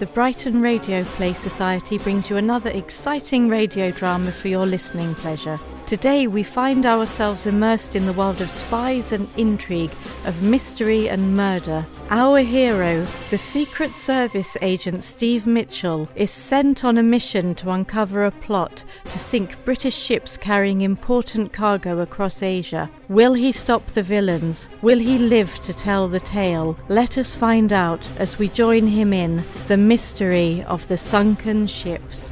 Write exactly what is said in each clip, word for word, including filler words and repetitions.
the Brighton Radio Play Society brings you another exciting radio drama for your listening pleasure. Today we find ourselves immersed in the world of spies and intrigue, of mystery and murder. Our hero, the Secret Service agent Steve Mitchell, is sent on a mission to uncover a plot to sink British ships carrying important cargo across Asia. Will he stop the villains? Will he live to tell the tale? Let us find out as we join him in the mystery of the sunken ships.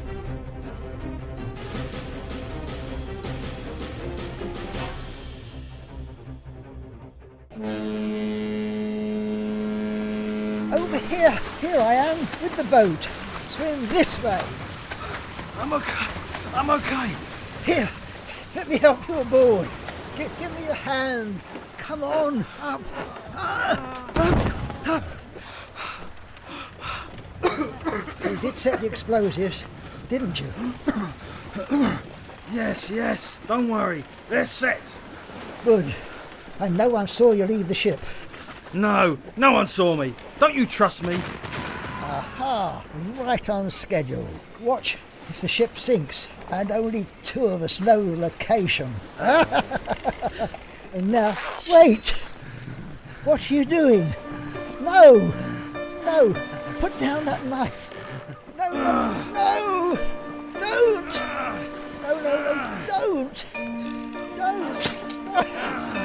Over here, here I am, with the boat. Swim this way. I'm okay, I'm okay. Here, let me help you aboard. G- give me a hand. Come on, up, up, up. You did set the explosives, didn't you? Yes, yes, don't worry, they're set. Good. And no one saw you leave the ship. No, no one saw me. Don't you trust me? Aha, right on schedule. Watch if the ship sinks, and only two of us know the location. And now, wait! What are you doing? No! No! Put down that knife! No, no, no! Don't! No, no, no, don't! Don't!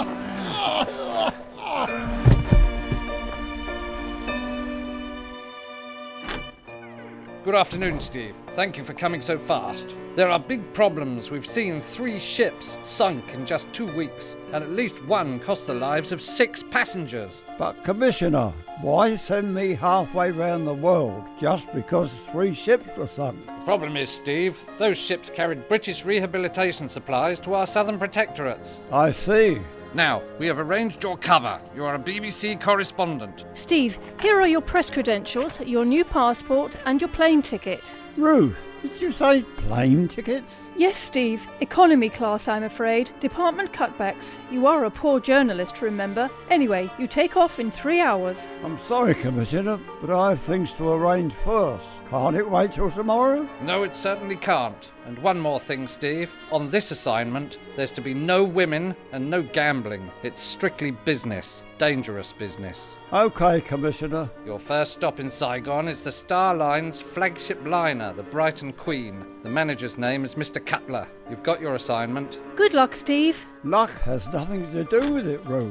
Good afternoon, Steve. Thank you for coming so fast. There are big problems. We've seen three ships sunk in just two weeks, and at least one cost the lives of six passengers. But, Commissioner, why send me halfway round the world just because three ships were sunk? The problem is, Steve, those ships carried British rehabilitation supplies to our southern protectorates. I see. Now, we have arranged your cover. You are a B B C correspondent. Steve, here are your press credentials, your new passport and your plane ticket. Ruth, did you say plane tickets? Yes, Steve. Economy class, I'm afraid. Department cutbacks. You are a poor journalist, remember. Anyway, you take off in three hours. I'm sorry, Commissioner, but I have things to arrange first. Can't it wait till tomorrow? No, it certainly can't. And one more thing, Steve. On this assignment, there's to be no women and no gambling. It's strictly business. Dangerous business. OK, Commissioner. Your first stop in Saigon is the Star Line's flagship liner, the Brighton Queen. The manager's name is Mister Cutler. You've got your assignment. Good luck, Steve. Luck has nothing to do with it, Ruth.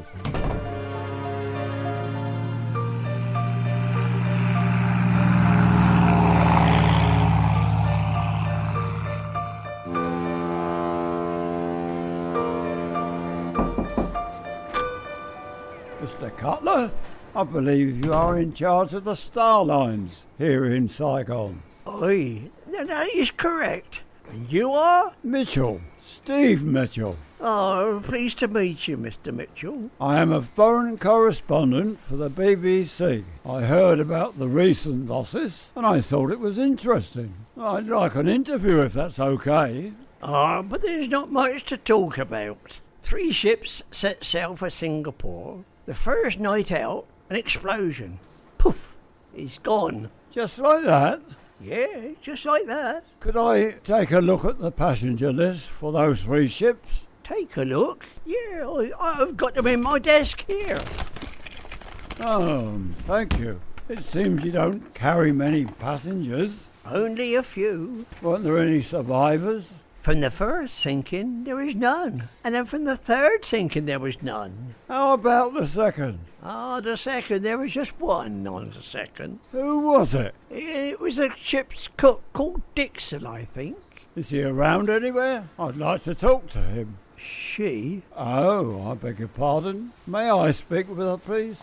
Mister Cutler, I believe you are in charge of the Star Lines here in Saigon. Aye, that is correct. And you are? Mitchell, Steve Mitchell. Oh, pleased to meet you, Mister Mitchell. I am a foreign correspondent for the B B C. I heard about the recent losses and I thought it was interesting. I'd like an interview if that's okay. Ah, but there's not much to talk about. Three ships set sail for Singapore. The first night out, an explosion. Poof! He's gone. Just like that? Yeah, just like that. Could I take a look at the passenger list for those three ships? Take a look? Yeah, I, I've got them in my desk here. Oh, thank you. It seems you don't carry many passengers. Only a few. Weren't there any survivors? From the first sinking, there was none. And then from the third sinking, there was none. How about the second? Ah, the second, there was just one on the second. Who was it? It was a ship's cook called Dixon, I think. Is he around anywhere? I'd like to talk to him. She? Oh, I beg your pardon. May I speak with her, please?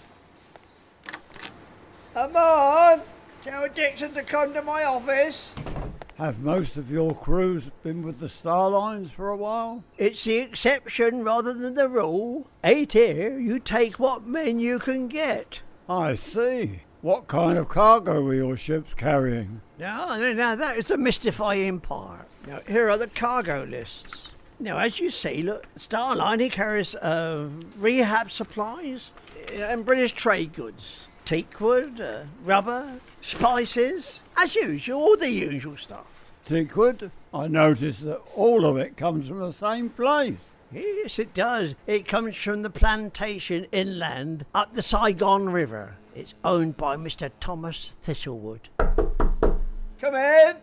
Come on! Tell Dixon to come to my office. Have most of your crews been with the Star Lines for a while? It's the exception rather than the rule. Out here, you take what men you can get. I see. What kind of cargo were your ships carrying? Now, now that is the mystifying part. Now, here are the cargo lists. Now, as you see, look, Starline, he carries uh, rehab supplies and British trade goods. teakwood, uh, rubber, spices, as usual, all the usual stuff. Teakwood? I noticed that all of it comes from the same place. Yes, it does. It comes from the plantation inland up the Saigon River. It's owned by Mister Thomas Thistlewood. Come in.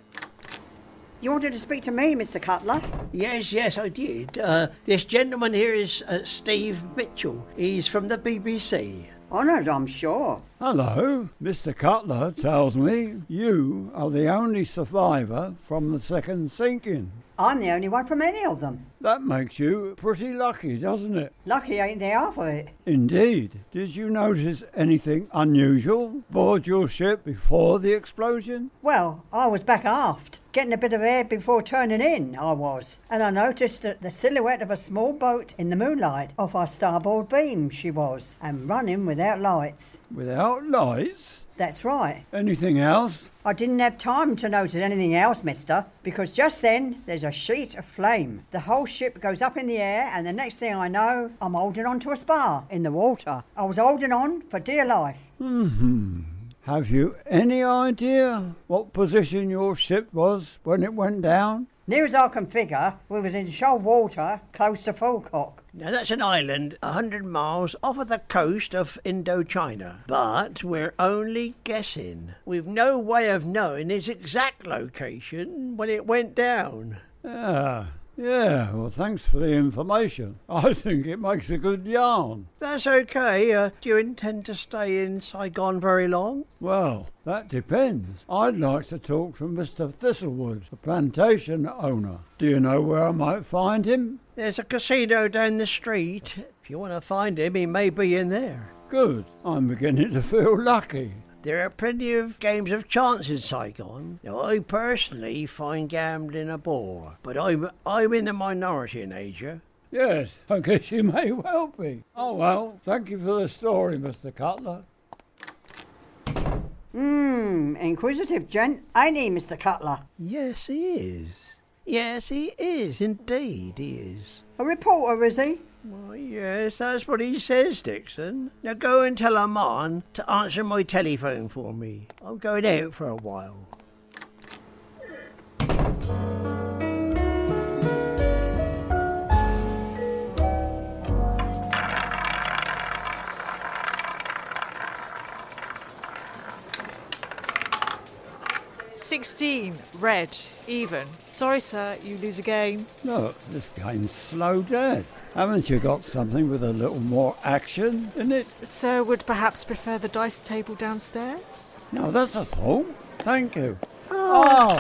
You wanted to speak to me, Mister Cutler? Yes, yes, I did. Uh, this gentleman here is uh, Steve Mitchell. He's from the B B C. Honoured, I'm sure. Hello, Mister Cutler tells me you are the only survivor from the second sinking. I'm the only one from any of them. That makes you pretty lucky, doesn't it? Lucky ain't they half of it. Indeed. Did you notice anything unusual aboard your ship before the explosion? Well, I was back aft, getting a bit of air before turning in, I was. And I noticed that the silhouette of a small boat in the moonlight off our starboard beam she was, and running without lights. Without lights? That's right. Anything else? I didn't have time to notice anything else, mister, because just then there's a sheet of flame. The whole ship goes up in the air, and the next thing I know, I'm holding on to a spar in the water. I was holding on for dear life. Hmm. Have you any idea what position your ship was when it went down? Near as I can figure, we was in shoal water close to Fulcock. Now, that's an island a hundred miles off of the coast of Indochina. But we're only guessing. We've no way of knowing its exact location when it went down. Yeah, yeah, well, thanks for the information. I think it makes a good yarn. That's okay. Uh, do you intend to stay in Saigon very long? Well, that depends. I'd like to talk to Mister Thistlewood, the plantation owner. Do you know where I might find him? There's a casino down the street. If you want to find him, he may be in there. Good. I'm beginning to feel lucky. There are plenty of games of chance in Saigon. Now, I personally find gambling a bore, but I'm I'm in the minority in Asia. Yes, I guess you may well be. Oh, well, thank you for the story, Mister Cutler. Hmm, inquisitive gent, ain't he, Mister Cutler? Yes, he is. Yes, he is, indeed he is. A reporter, is he? Well, yes, that's what he says, Dixon. Now go and tell Armand to answer my telephone for me. I'm going out for a while. sixteen, red, even. Sorry, sir, you lose again. Look, this game's slow death. Haven't you got something with a little more action in it? Sir would perhaps prefer the dice table downstairs? No, that's a thought. Thank you. Oh.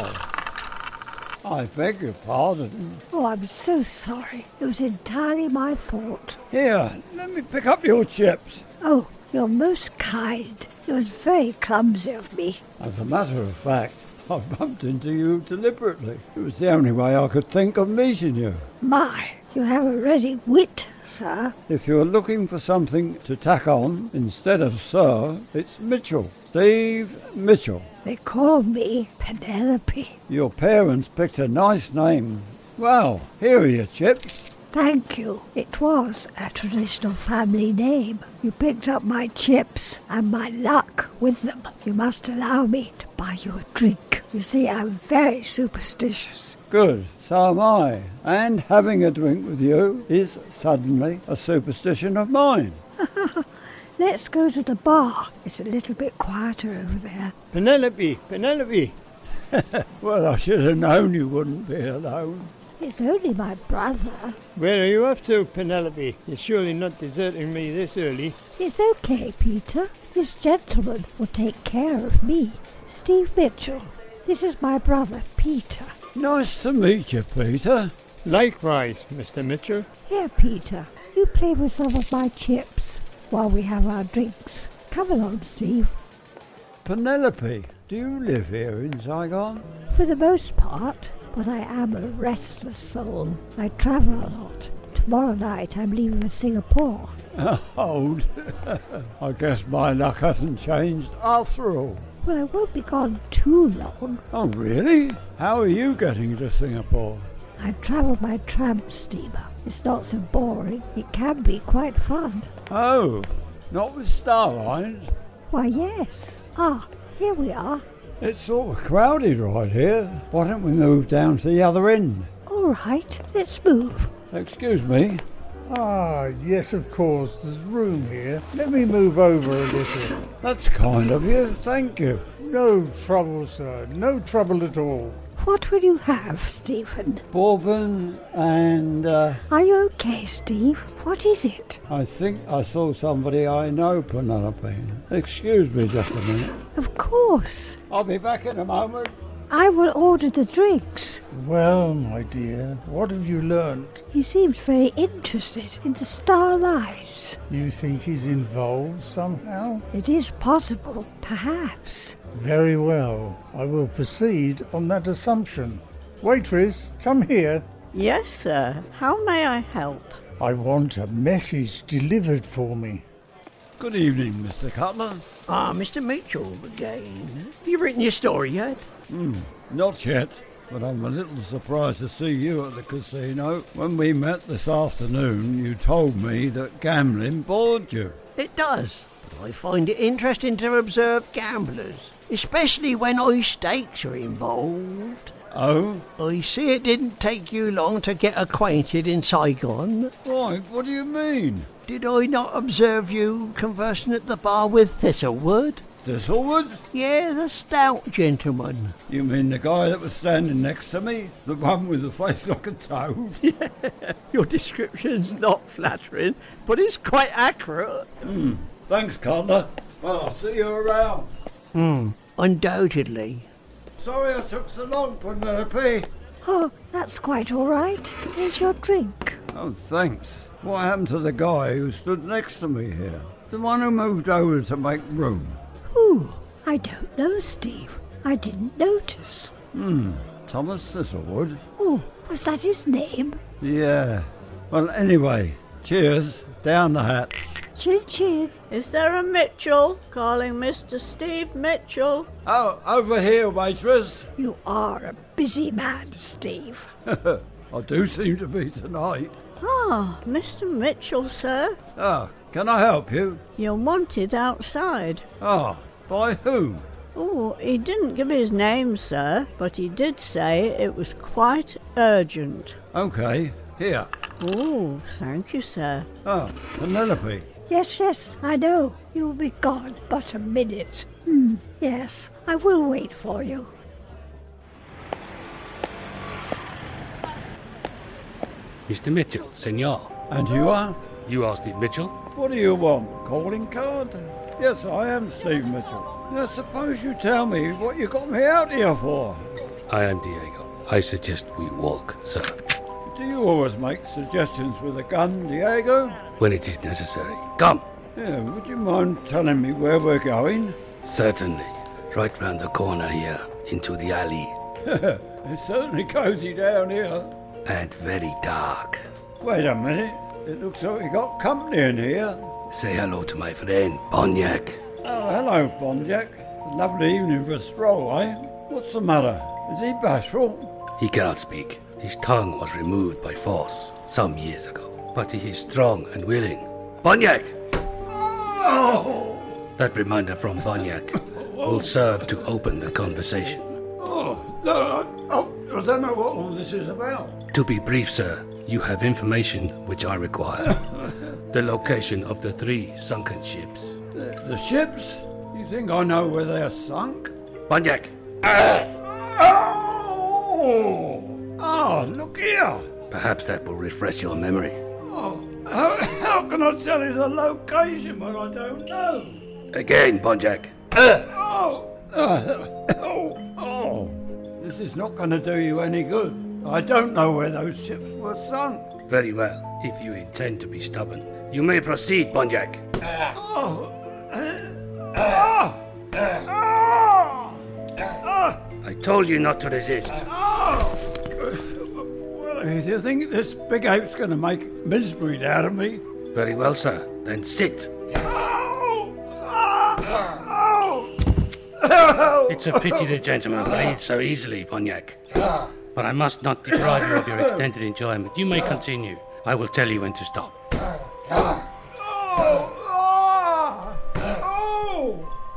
oh! I beg your pardon. Oh, I'm so sorry. It was entirely my fault. Here, let me pick up your chips. Oh, you're most kind. It was very clumsy of me. As a matter of fact, I bumped into you deliberately. It was the only way I could think of meeting you. My, you have a ready wit, sir. If you're looking for something to tack on instead of sir, it's Mitchell. Steve Mitchell. They call me Penelope. Your parents picked a nice name. Well, here are your chips. Thank you. It was a traditional family name. You picked up my chips and my luck with them. You must allow me to buy you a drink. You see, I'm very superstitious. Good, so am I. And having a drink with you is suddenly a superstition of mine. Let's go to the bar. It's a little bit quieter over there. Penelope, Penelope. Well, I should have known you wouldn't be alone. It's only my brother. Where are you off to, Penelope? You're surely not deserting me this early. It's okay, Peter. This gentleman will take care of me. Steve Mitchell. This is my brother, Peter. Nice to meet you, Peter. Likewise, Mister Mitchell. Here, Peter. You play with some of my chips while we have our drinks. Come along, Steve. Penelope, do you live here in Saigon? For the most part. But I am a restless soul. I travel a lot. Tomorrow night I'm leaving for Singapore. Oh, I guess my luck hasn't changed after all. Well, I won't be gone too long. Oh, really? How are you getting to Singapore? I travel by tramp steamer. It's not so boring. It can be quite fun. Oh, not with Starlines? Why, yes. Ah, here we are. It's sort of crowded right here. Why don't we move down to the other end? All right, let's move. Excuse me. Ah, yes, of course. There's room here. Let me move over a little. That's kind of you. Thank you. No trouble, sir. No trouble at all. What will you have, Stephen? Bourbon and... Uh, Are you okay, Steve? What is it? I think I saw somebody I know, Penelope. Excuse me just a minute. Of course. I'll be back in a moment. I will order the drinks. Well, my dear, what have you learnt? He seems very interested in the Star Lives. You think he's involved somehow? It is possible, perhaps. Very well. I will proceed on that assumption. Waitress, come here. Yes, sir. How may I help? I want a message delivered for me. Good evening, Mister Cutler. Ah, Mister Mitchell again. Have you written your story yet? Hmm, not yet, but I'm a little surprised to see you at the casino. When we met this afternoon, you told me that gambling bored you. It does. I find it interesting to observe gamblers, especially when high stakes are involved. Oh? I see it didn't take you long to get acquainted in Saigon. Right, what do you mean? Did I not observe you conversing at the bar with Thistlewood? Thistlewood? Yeah, the stout gentleman. You mean the guy that was standing next to me? The one with the face like a toad? Yeah, your description's not flattering, but it's quite accurate. Hmm, thanks, Cutler. Well, I'll see you around. Hmm, undoubtedly. Sorry I took so long, Penelope. Oh, that's quite all right. Here's your drink. Oh, thanks. What happened to the guy who stood next to me here? The one who moved over to make room? Who? I don't know, Steve. I didn't notice. Hmm, Thomas Thistlewood. Oh, was that his name? Yeah. Well, anyway, cheers. Down the hatch. Chin chin. Is there a Mitchell calling Mister Steve Mitchell? Oh, over here, waitress. You are a busy man, Steve. I do seem to be tonight. Ah, Mister Mitchell, sir. Ah, can I help you? You're wanted outside. Ah, by whom? Oh, he didn't give his name, sir, but he did say it was quite urgent. Okay, here. Oh, thank you, sir. Ah, Penelope. Yes, yes, I know. You'll be gone but a minute. Hmm, yes, I will wait for you. Mister Mitchell, senor. And you are? You are Steve Mitchell? What do you want? Calling card? Yes, I am Steve Mitchell. Now suppose you tell me what you got me out here for. I am Diego. I suggest we walk, sir. Do you always make suggestions with a gun, Diego? When it is necessary. Come! Yeah, would you mind telling me where we're going? Certainly. Right round the corner here, into the alley. It's certainly cosy down here. And very dark. Wait a minute. It looks like we got company in here. Say hello to my friend, Bonyak. Oh, hello, Bonyak. Lovely evening for a stroll, eh? What's the matter? Is he bashful? He cannot speak. His tongue was removed by force some years ago. But he is strong and willing. Bonyak! Oh! That reminder from Bonyak will serve to open the conversation. Oh, no, I, I don't know what all this is about. To be brief, sir, you have information which I require. The location of the three sunken ships. The, the ships? You think I know where they're sunk? Bonyak! Uh, oh! Ah, look here! Perhaps that will refresh your memory. Oh, how, how can I tell you the location when I don't know? Again, Bonyak. Uh, oh, uh, oh, oh! This is not going to do you any good. I don't know where those ships were sunk. Very well. If you intend to be stubborn, you may proceed, Bonyak. Uh, oh! Uh, uh, uh, uh, I told you not to resist. Oh! Well, if you think this big ape's going to make mincemeat out of me... Very well, sir. Then sit. Oh! Oh! Oh! It's a pity the gentleman bleeds so easily, Bonyak. But I must not deprive you of your extended enjoyment. You may continue. I will tell you when to stop. Oh! Oh!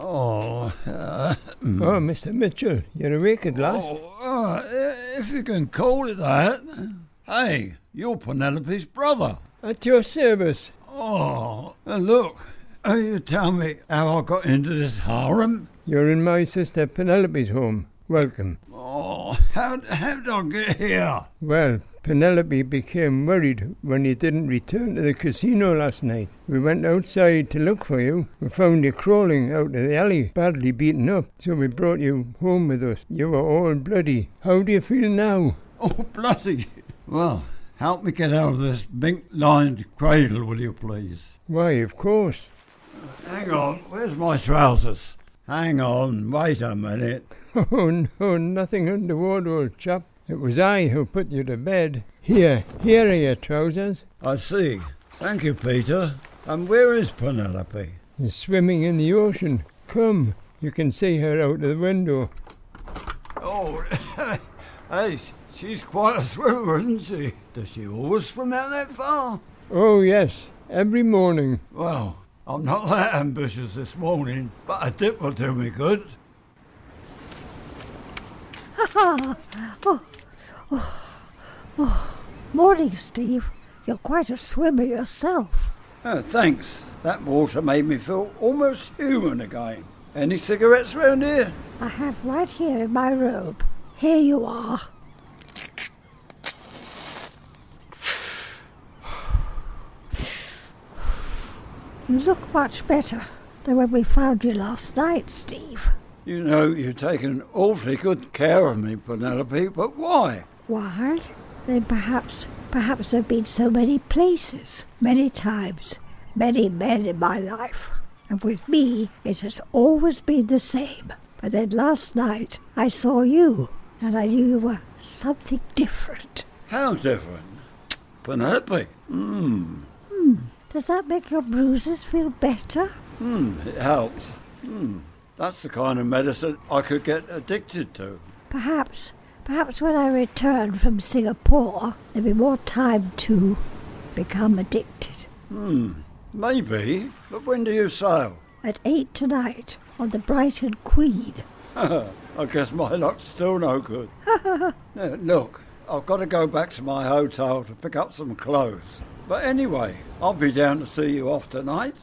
Oh, uh, Oh, Mister Mitchell, you're awake at last? oh, uh, if you can call it that. Hey, you're Penelope's brother. At your service. Oh, and look, uh, you tell me how I got into this harem? You're in my sister Penelope's home. Welcome. Oh, how, how did I get here? Well, Penelope became worried when you didn't return to the casino last night. We went outside to look for you. We found you crawling out of the alley, badly beaten up, so we brought you home with us. You were all bloody. How do you feel now? Oh, bloody. Well, help me get out of this mink-lined cradle, will you please? Why, of course. Hang on, where's my trousers? Hang on, wait a minute. Oh, no, nothing untoward, old chap. It was I who put you to bed. Here, here are your trousers. I see. Thank you, Peter. And where is Penelope? She's swimming in the ocean. Come, you can see her out of the window. Oh, hey, she's quite a swimmer, isn't she? Does she always swim out that far? Oh, yes, every morning. Well, I'm not that ambitious this morning, but a dip will do me good. oh, oh, oh. Morning, Steve. You're quite a swimmer yourself. Oh, thanks. That water made me feel almost human again. Any cigarettes round here? I have right here in my robe. Here you are. You look much better than when we found you last night, Steve. You know, you've taken awfully good care of me, Penelope, but why? Why? Then perhaps, perhaps there have been so many places, many times, many men in my life. And with me, it has always been the same. But then last night, I saw you, and I knew you were something different. How different? Penelope? Hmm. Hmm. Does that make your bruises feel better? Hmm, it helps. Hmm. That's the kind of medicine I could get addicted to. Perhaps, perhaps when I return from Singapore, there'll be more time to become addicted. Hmm, maybe. But when do you sail? At eight tonight, on the Brighton Queen. I guess my luck's still no good. Now, look, I've got to go back to my hotel to pick up some clothes. But anyway, I'll be down to see you off tonight.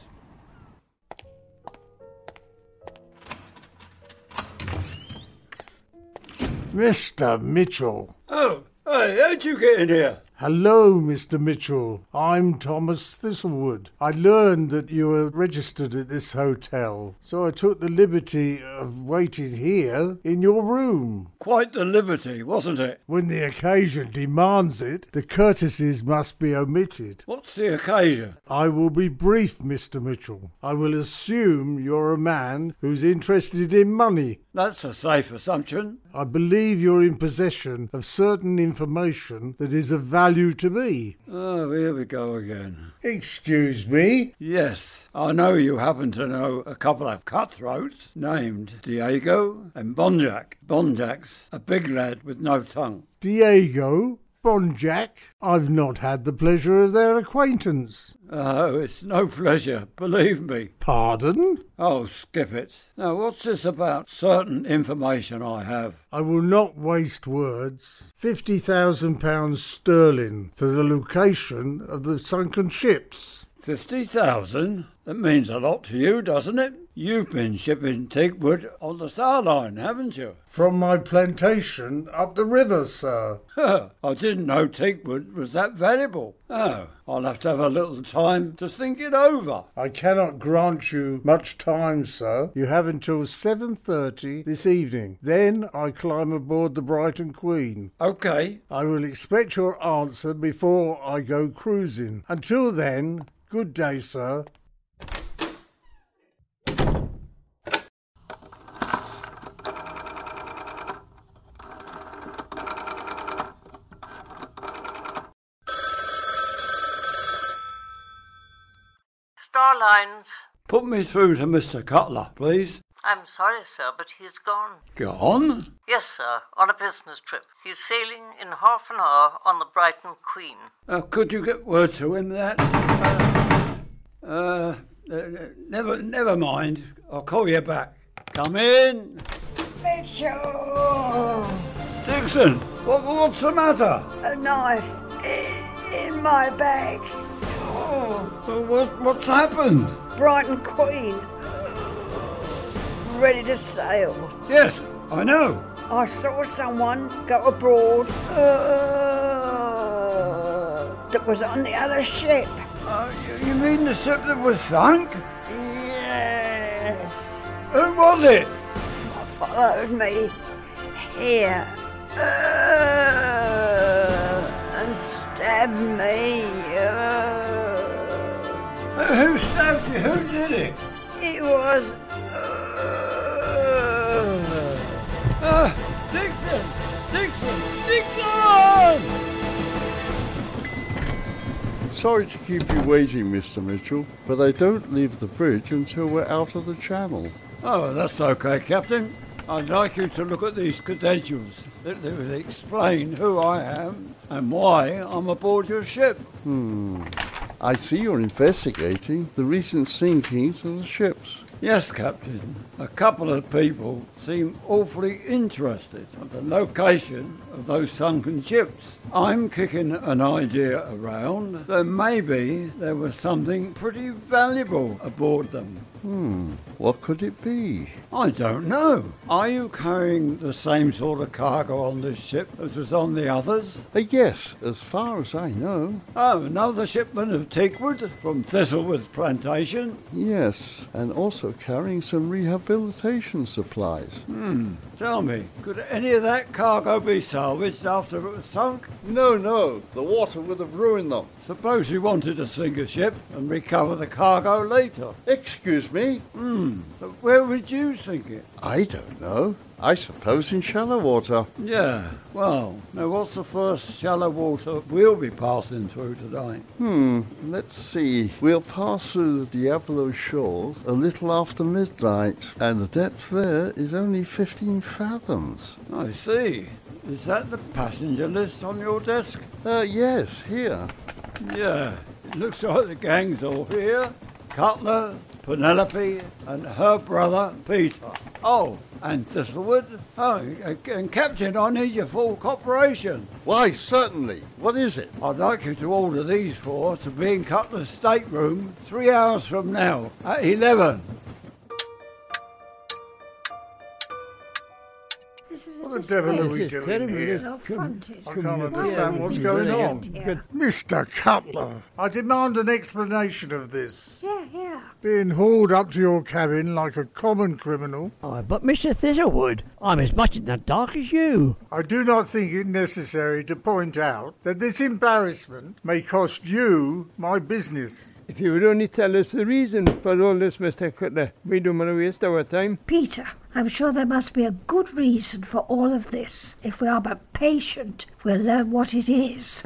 Mister Mitchell. Oh, hey, how'd you get in here? Hello, Mister Mitchell. I'm Thomas Thistlewood. I learned that you were registered at this hotel, so I took the liberty of waiting here in your room. Quite the liberty, wasn't it? When the occasion demands it, the courtesies must be omitted. What's the occasion? I will be brief, Mister Mitchell. I will assume you're a man who's interested in money. That's a safe assumption. I believe you're in possession of certain information that is of value to me. Oh, here we go again. Excuse me? Yes, I know you happen to know a couple of cutthroats named Diego and Bonjack. Bonjack's a big lad with no tongue. Diego? Bonjack? I've not had the pleasure of their acquaintance. Oh, it's no pleasure, believe me. Pardon? Oh, skip it. Now, what's this about certain information I have? I will not waste words. Fifty thousand pounds sterling for the location of the sunken ships. Fifty thousand? That means a lot to you, doesn't it? You've been shipping teak wood on the Star Line, haven't you? From my plantation up the river, sir. I didn't know teak wood was that valuable. Oh, I'll have to have a little time to think it over. I cannot grant you much time, sir. You have until seven thirty this evening. Then I climb aboard the Brighton Queen. OK. I will expect your answer before I go cruising. Until then, good day, sir. Starlines. Put me through to Mister Cutler, please. I'm sorry, sir, but he's gone. Gone? Yes, sir, on a business trip. He's sailing in half an hour on the Brighton Queen. Uh, could you get word to him that? Uh, uh, Uh, never, never mind. I'll call you back. Come in. Mitchell! Dixon, what, what's the matter? A knife in, in my bag. Oh. Well, what, what's happened? Brighton Queen. Ready to sail. Yes, I know. I saw someone go abroad uh, that was on the other ship. Uh, you, you mean the ship that was sunk? Yes. Who was it? Followed me here uh, and stabbed me. Uh, Who stabbed you? Who did it? It was. Uh, uh, Dixon! Dixon! Dixon! Sorry to keep you waiting, Mister Mitchell, but I don't leave the bridge until we're out of the channel. Oh, that's okay, Captain. I'd like you to look at these credentials that will explain who I am and why I'm aboard your ship. Hmm. I see you're investigating the recent sinkings of the ships. Yes, Captain. A couple of people seem awfully interested in the location of those sunken ships. I'm kicking an idea around that maybe there was something pretty valuable aboard them. Hmm. What could it be? I don't know. Are you carrying the same sort of cargo on this ship as was on the others? Uh, yes, as far as I know. Oh, another shipment of teakwood from Thistlewood Plantation? Yes, and also carrying some rehabilitation supplies. Hmm. Tell me, could any of that cargo be salvaged after it was sunk? No, no. The water would have ruined them. Suppose you wanted to sink a ship and recover the cargo later. Excuse me? Hmm. But where would you sink it? I don't know. I suppose in shallow water. Yeah. Well, now what's the first shallow water we'll be passing through today? Hmm. Let's see. We'll pass through the Diavolo shores a little after midnight, and the depth there is only fifteen fathoms. I see. Is that the passenger list on your desk? Uh, yes, here. Yeah. It looks like the gang's all here. Cutler, Penelope, and her brother, Peter. Oh, and Thistlewood. Oh, and Captain, I need your full cooperation. Why, certainly. What is it? I'd like you to order these four to be in Cutler's stateroom three hours from now, at eleven. What the devil are we doing here? I can't understand what's going on. Mister Cutler, I demand an explanation of this. Yeah, yeah. Being hauled up to your cabin like a common criminal. Oh, but Mister Thistlewood, I'm as much in the dark as you. I do not think it necessary to point out that this embarrassment may cost you my business. If you would only tell us the reason for all this, Mister Cutler, we don't want to waste our time. Peter, I'm sure there must be a good reason for all of this. If we are but patient, we'll learn what it is.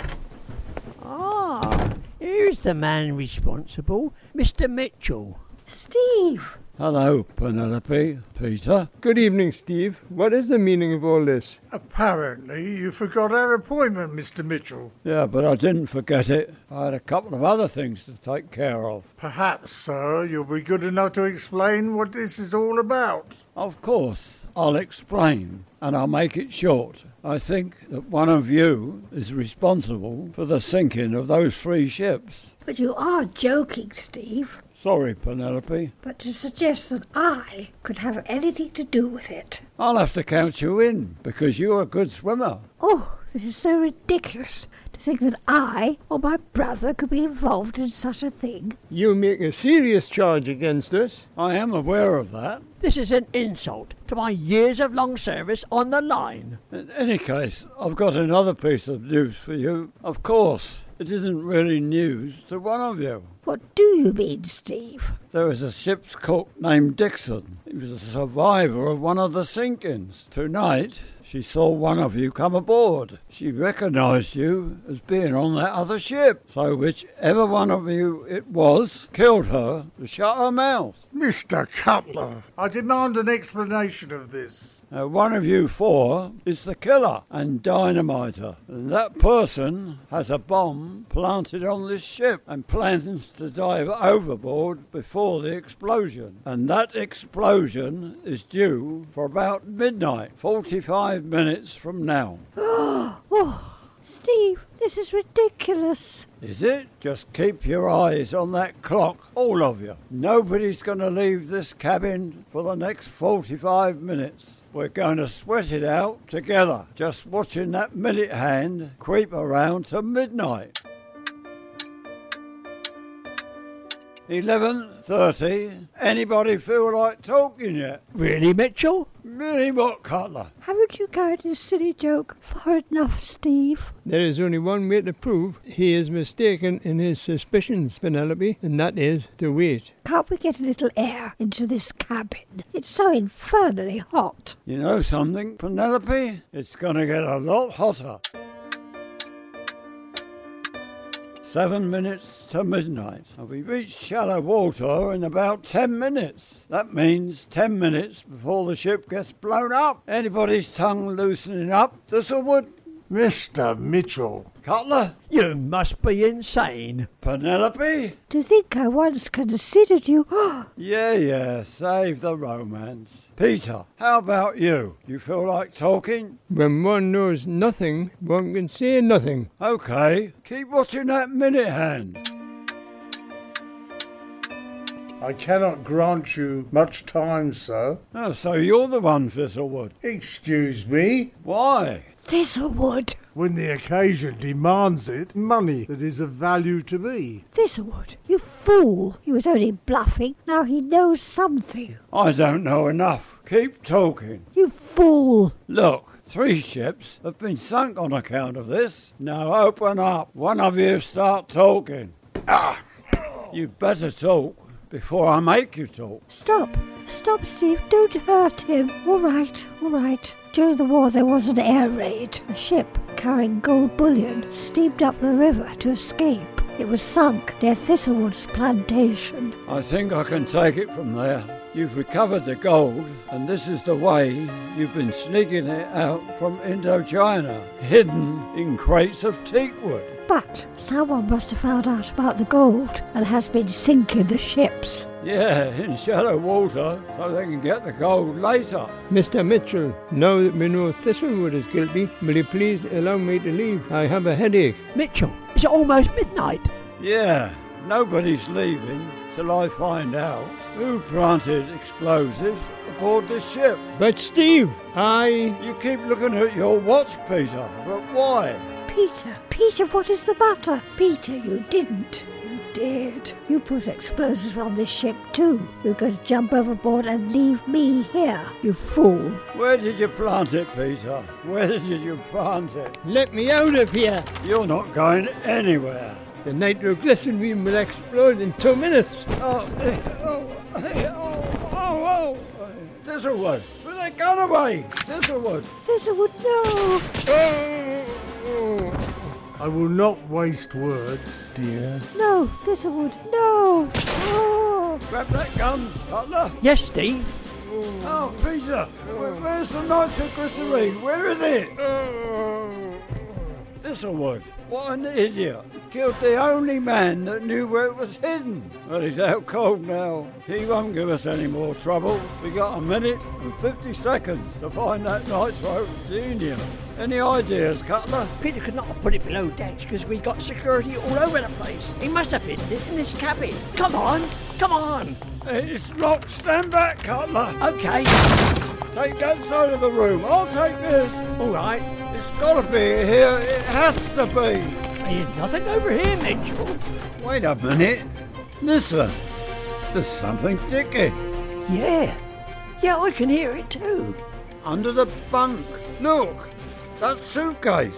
Ah, here's the man responsible, Mister Mitchell. Steve! Hello, Penelope, Peter. Good evening, Steve. What is the meaning of all this? Apparently you forgot our appointment, Mister Mitchell. Yeah, but I didn't forget it. I had a couple of other things to take care of. Perhaps, sir, you'll be good enough to explain what this is all about. Of course, I'll explain, and I'll make it short. I think that one of you is responsible for the sinking of those three ships. But you are joking, Steve. Sorry, Penelope. But to suggest that I could have anything to do with it. I'll have to count you in, because you're a good swimmer. Oh, this is so ridiculous to think that I or my brother could be involved in such a thing. You make a serious charge against us. I am aware of that. This is an insult to my years of long service on the line. In any case, I've got another piece of news for you. Of course, it isn't really news to one of you. What do you mean, Steve? There was a ship's cook named Dixon. He was a survivor of one of the sinkings. Tonight, she saw one of you come aboard. She recognised you as being on that other ship. So whichever one of you it was killed her to shut her mouth. Mister Cutler, I demand an explanation of this. Now, one of you four is the killer and dynamiter. And that person has a bomb planted on this ship and plans to dive overboard before the explosion. And that explosion is due for about midnight, forty-five minutes from now. Oh, Steve, this is ridiculous. Is it? Just keep your eyes on that clock, all of you. Nobody's going to leave this cabin for the next forty-five minutes. We're going to sweat it out together, just watching that minute hand creep around to midnight. eleven thirty. Anybody feel like talking yet? Really, Mitchell? Really what, Cutler? Haven't you carried this silly joke far enough, Steve? There is only one way to prove he is mistaken in his suspicions, Penelope, and that is to wait. Can't we get a little air into this cabin? It's so infernally hot. You know something, Penelope? It's going to get a lot hotter. Seven minutes to midnight. And we reach shallow water in about ten minutes. That means ten minutes before the ship gets blown up. Anybody's tongue loosening up, Thistlewood? Mister Mitchell. Cutler? You must be insane. Penelope? To think I once considered you. Yeah, yeah, save the romance. Peter, how about you? You feel like talking? When one knows nothing, one can say nothing. Okay, keep watching that minute hand. I cannot grant you much time, sir. Oh, so you're the one, Thistlewood. Excuse me? Why? Thistlewood. When the occasion demands it, money that is of value to me. Thistlewood, you fool. He was only bluffing. Now he knows something. I don't know enough. Keep talking. You fool. Look, three ships have been sunk on account of this. Now open up. One of you start talking. Ah! You better talk before I make you talk. Stop. Stop, Steve. Don't hurt him. All right, all right. During the war, there was an air raid. A ship carrying gold bullion steamed up the river to escape. It was sunk near Thistlewood's plantation. I think I can take it from there. You've recovered the gold, and this is the way you've been sneaking it out from Indochina, hidden in crates of teakwood. But someone must have found out about the gold and has been sinking the ships. Yeah, in shallow water, so they can get the gold later. Mister Mitchell, now that we know Thistlewood is guilty, will you please allow me to leave? I have a headache. Mitchell, is it almost midnight? Yeah, nobody's leaving till I find out who planted explosives aboard the ship. But Steve, I... You keep looking at your watch, Peter, but why? Peter, Peter, what is the matter? Peter, you didn't. You did. You put explosives on this ship too. You're going to jump overboard and leave me here, you fool. Where did you plant it, Peter? Where did you plant it? Let me out of here. You're not going anywhere. The nitroglycerin will explode in two minutes. Oh, oh, oh, oh, oh. Thistlewood, put that gun away. Thistlewood. Thistlewood, no. Oh, oh. I will not waste words, dear. No, Thistlewood, no. Oh. Grab that gun, Butler. Yes, Steve. Oh, Peter, where, where's the nitroglycerine? Where is it? Oh. Thistlewood, what an idiot. Killed the only man that knew where it was hidden. Well, he's out cold now. He won't give us any more trouble. We got a minute and fifty seconds to find that nitro genius. Any ideas, Cutler? Peter could not have put it below decks because we got security all over the place. He must have hidden it in this cabin. Come on, come on. It's locked. Stand back, Cutler. Okay. Take that side of the room. I'll take this. All right. It's got to be here. It has to be. There's nothing over here, Mitchell. Wait a minute. Listen. There's something ticking. Yeah. Yeah, I can hear it too. Under the bunk. Look. That suitcase.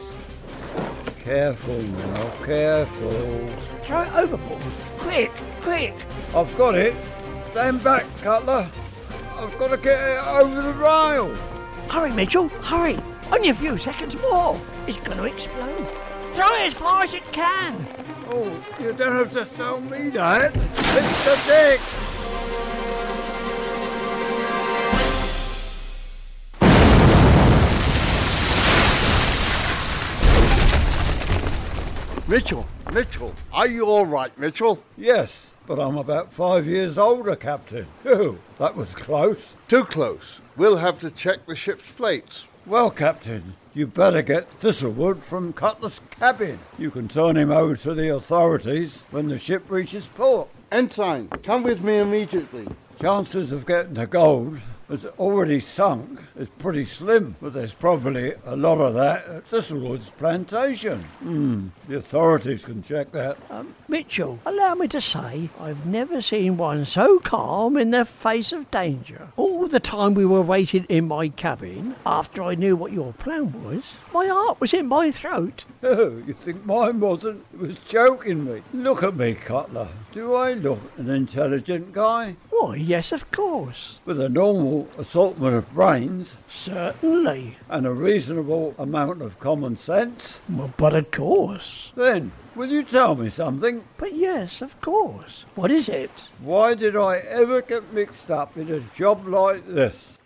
Careful now. Careful. Throw it overboard. Quick, quick. I've got it. Stand back, Cutler. I've got to get it over the rail. Hurry, Mitchell. Hurry. Only a few seconds more. It's going to explode. Throw it as far as it can. Oh, you don't have to tell me that. It's the deck. Mitchell, Mitchell, are you all right, Mitchell? Yes, but I'm about five years older, Captain. Phew, that was close. Too close. We'll have to check the ship's plates. Well, Captain, you better get Thistlewood from Cutler's cabin. You can turn him over to the authorities when the ship reaches port. Ensign, come with me immediately. Chances of getting the gold that's already sunk is pretty slim, but there's probably a lot of that at Thistlewood's plantation. Hmm, the authorities can check that. Um, Mitchell, allow me to say I've never seen one so calm in the face of danger. All the time we were waiting in my cabin, after I knew what your plan was, my heart was in my throat. Oh, you think mine wasn't? It was choking me. Look at me, Cutler. Do I look an intelligent guy? Why, yes, of course. With a normal assortment of brains. Certainly. And a reasonable amount of common sense. Well, but of course. Then, will you tell me something? But yes, of course. What is it? Why did I ever get mixed up in a job like this?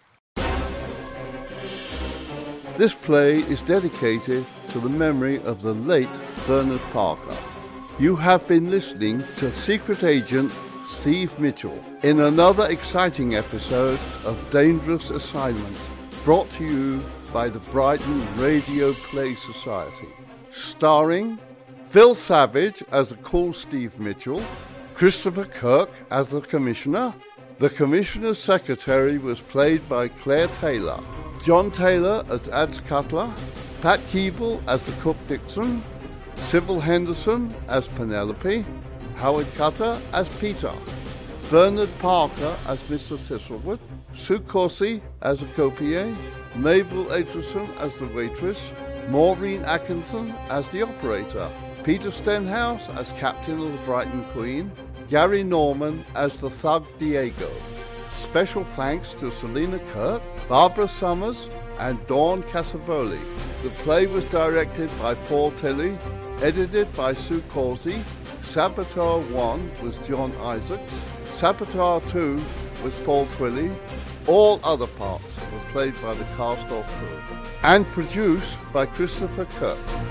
This play is dedicated to the memory of the late Bernard Parker. You have been listening to Secret Agent Steve Mitchell in another exciting episode of Dangerous Assignment, brought to you by the Brighton Radio Play Society. Starring Phil Savage as the cool Steve Mitchell, Christopher Kirk as the Commissioner. The Commissioner's secretary was played by Claire Taylor, John Taylor as Ads Cutler, Pat Keevil as the Cook Dixon, Sybil Henderson as Penelope, Howard Cutter as Peter, Bernard Parker as Mister Thistlewood, Sue Corsi as the croupier, Mabel Aitchison as the waitress, Maureen Atkinson as the operator, Peter Stenhouse as captain of the Brighton Queen, Gary Norman as the thug Diego. Special thanks to Selina Kirk, Barbara Summers, and Dawn Casavoli. The play was directed by Paul Tilley, edited by Sue Corsi. Saboteur one was John Isaacs. Saboteur two was Paul Twilley. All other parts were played by the cast or crew. And produced by Christopher Kirk.